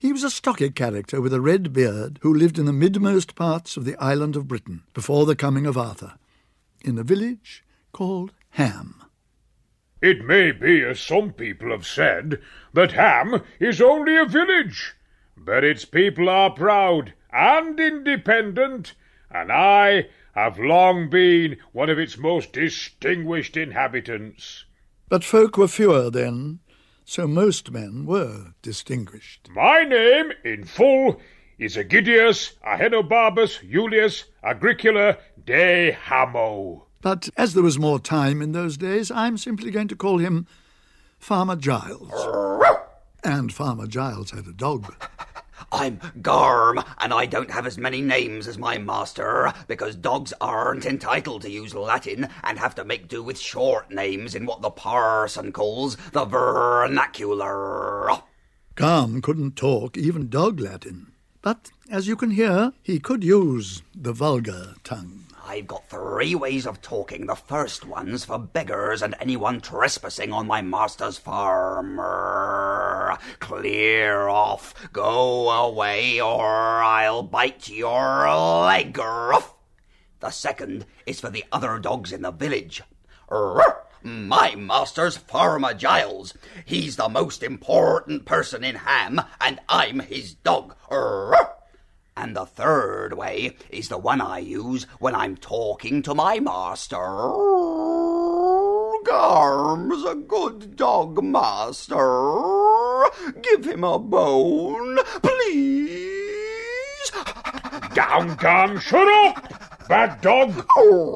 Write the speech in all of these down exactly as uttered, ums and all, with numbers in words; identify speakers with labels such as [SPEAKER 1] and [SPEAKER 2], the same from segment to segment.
[SPEAKER 1] He was a stocky character with a red beard who lived in the midmost parts of the island of Britain before the coming of Arthur, in a village called Ham.
[SPEAKER 2] It may be, as some people have said, that Ham is only a village, but its people are proud and independent, and I have long been one of its most distinguished inhabitants.
[SPEAKER 1] But folk were fewer then, so most men were distinguished.
[SPEAKER 2] My name, in full, is Aegidius Ahenobarbus Julius Agricola de Hamo.
[SPEAKER 1] But as there was more time in those days, I'm simply going to call him Farmer Giles. And Farmer Giles had a dog.
[SPEAKER 3] I'm Garm, and I don't have as many names as my master, because dogs aren't entitled to use Latin and have to make do with short names in what the parson calls the vernacular.
[SPEAKER 1] Garm couldn't talk even dog Latin, but, as you can hear, he could use the vulgar tongue.
[SPEAKER 3] I've got three ways of talking. The first one's for beggars and anyone trespassing on my master's farm. Clear off, go away, or I'll bite your leg off. The second is for the other dogs in the village. My master's Farmer Giles. He's the most important person in Ham, and I'm his dog. And the third way is the one I use when I'm talking to my master. Garm's a good dog, master. Give him a bone, please.
[SPEAKER 2] Down, Garm, shut up, bad dog.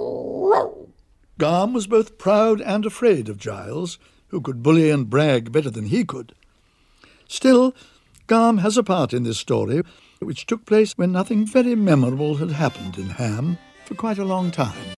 [SPEAKER 1] Garm was both proud and afraid of Giles, who could bully and brag better than he could. Still, Garm has a part in this story, which took place when nothing very memorable had happened in Ham for quite a long time.